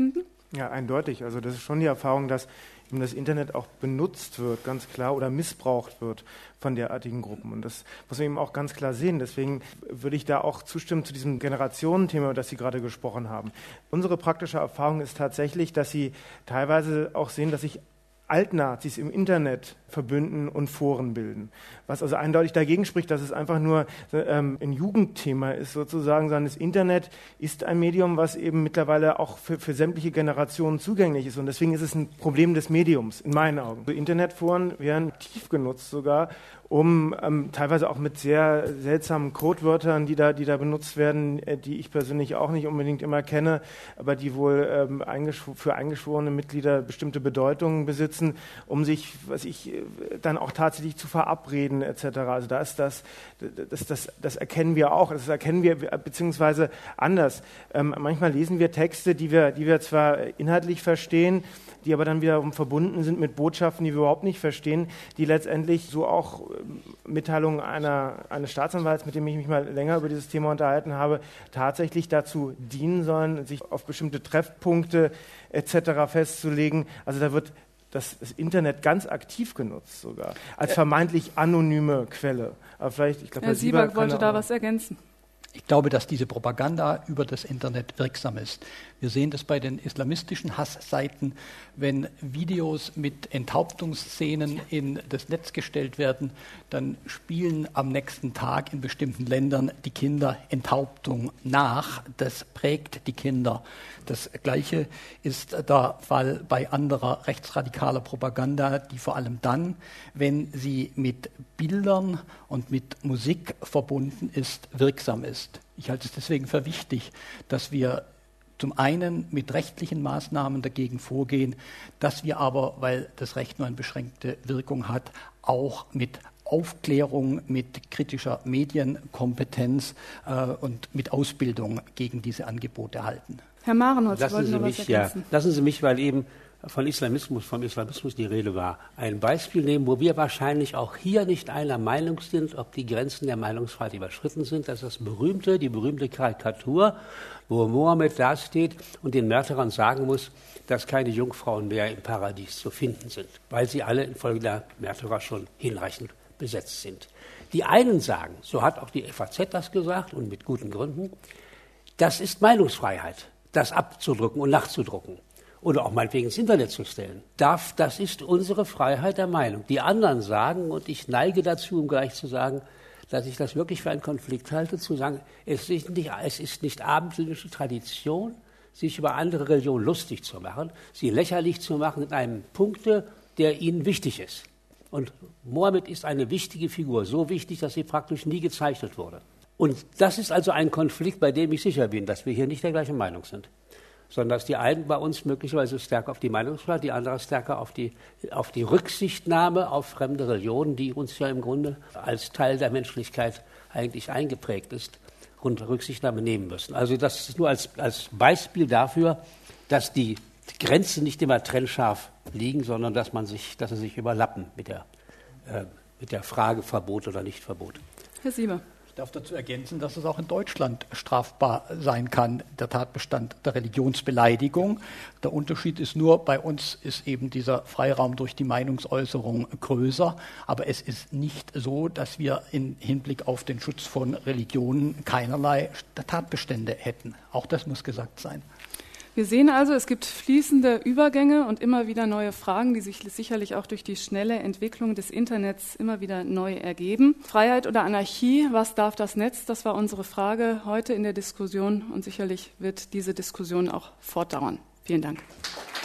Ja, eindeutig. Also das ist schon die Erfahrung, dass eben das Internet auch benutzt wird, ganz klar, oder missbraucht wird von derartigen Gruppen. Und das muss man eben auch ganz klar sehen. Deswegen würde ich da auch zustimmen zu diesem Generationenthema, über das Sie gerade gesprochen haben. Unsere praktische Erfahrung ist tatsächlich, dass Sie teilweise auch sehen, dass sich Altnazis im Internet verbünden und Foren bilden. Was also eindeutig dagegen spricht, dass es einfach nur ähm, ein Jugendthema ist sozusagen, sondern das Internet ist ein Medium, was eben mittlerweile auch für, für sämtliche Generationen zugänglich ist. Und deswegen ist es ein Problem des Mediums, in meinen Augen. Also Internetforen werden tief genutzt sogar, um ähm, teilweise auch mit sehr seltsamen Codewörtern, die da, die da benutzt werden, äh, die ich persönlich auch nicht unbedingt immer kenne, aber die wohl ähm, eingeschw- für eingeschworene Mitglieder bestimmte Bedeutungen besitzen, um sich, was ich, äh, dann auch tatsächlich zu verabreden et cetera. Also da ist das, das, das, das erkennen wir auch, das erkennen wir beziehungsweise anders. Ähm, manchmal lesen wir Texte, die wir, die wir zwar inhaltlich verstehen, die aber dann wiederum verbunden sind mit Botschaften, die wir überhaupt nicht verstehen, die letztendlich so auch Mitteilungen einer, eines Staatsanwalts, mit dem ich mich mal länger über dieses Thema unterhalten habe, tatsächlich dazu dienen sollen, sich auf bestimmte Treffpunkte et cetera festzulegen. Also da wird das, das Internet ganz aktiv genutzt sogar, als vermeintlich anonyme Quelle. Aber vielleicht, ich glaube, Herr Sieberg wollte da was ergänzen. Ich glaube, dass diese Propaganda über das Internet wirksam ist. Wir sehen das bei den islamistischen Hassseiten, wenn Videos mit Enthauptungsszenen in das Netz gestellt werden, dann spielen am nächsten Tag in bestimmten Ländern die Kinder Enthauptung nach. Das prägt die Kinder. Das Gleiche ist der Fall bei anderer rechtsradikaler Propaganda, die vor allem dann, wenn sie mit Bildern und mit Musik verbunden ist, wirksam ist. Ich halte es deswegen für wichtig, dass wir zum einen mit rechtlichen Maßnahmen dagegen vorgehen, dass wir aber, weil das Recht nur eine beschränkte Wirkung hat, auch mit Aufklärung, mit kritischer Medienkompetenz äh, und mit Ausbildung gegen diese Angebote halten. Herr Marenholz, lassen wollten Sie noch mich, was ja, ergänzen? lassen Sie mich, weil eben von Islamismus, vom Islamismus die Rede war, ein Beispiel nehmen, wo wir wahrscheinlich auch hier nicht einer Meinung sind, ob die Grenzen der Meinungsfreiheit überschritten sind. Das ist das berühmte, die berühmte Karikatur, wo Mohammed dasteht und den Märtyrern sagen muss, dass keine Jungfrauen mehr im Paradies zu finden sind, weil sie alle infolge der Märtyrer schon hinreichend besetzt sind. Die einen sagen, so hat auch die F A Z das gesagt und mit guten Gründen, das ist Meinungsfreiheit, das abzudrucken und nachzudrucken. Oder auch meinetwegen ins Internet zu stellen. Darf, das ist unsere Freiheit der Meinung. Die anderen sagen, und ich neige dazu, um gleich zu sagen, dass ich das wirklich für einen Konflikt halte, zu sagen, es ist nicht, es ist nicht abendländische Tradition, sich über andere Religionen lustig zu machen, sie lächerlich zu machen in einem Punkte, der ihnen wichtig ist. Und Mohammed ist eine wichtige Figur, so wichtig, dass sie praktisch nie gezeichnet wurde. Und das ist also ein Konflikt, bei dem ich sicher bin, dass wir hier nicht der gleichen Meinung sind, sondern dass die einen bei uns möglicherweise stärker auf die Meinungsfreiheit, die anderen stärker auf die, auf die Rücksichtnahme auf fremde Religionen, die uns ja im Grunde als Teil der Menschlichkeit eigentlich eingeprägt ist, und Rücksichtnahme nehmen müssen. Also das ist nur als, als Beispiel dafür, dass die Grenzen nicht immer trennscharf liegen, sondern dass man sich, dass sie sich überlappen mit der, äh, mit der Frage Verbot oder Nichtverbot. Herr Sieber. Ich darf dazu ergänzen, dass es auch in Deutschland strafbar sein kann, der Tatbestand der Religionsbeleidigung. Der Unterschied ist nur, bei uns ist eben dieser Freiraum durch die Meinungsäußerung größer, aber es ist nicht so, dass wir im Hinblick auf den Schutz von Religionen keinerlei Tatbestände hätten. Auch das muss gesagt sein. Wir sehen also, es gibt fließende Übergänge und immer wieder neue Fragen, die sich sicherlich auch durch die schnelle Entwicklung des Internets immer wieder neu ergeben. Freiheit oder Anarchie, was darf das Netz? Das war unsere Frage heute in der Diskussion und sicherlich wird diese Diskussion auch fortdauern. Vielen Dank.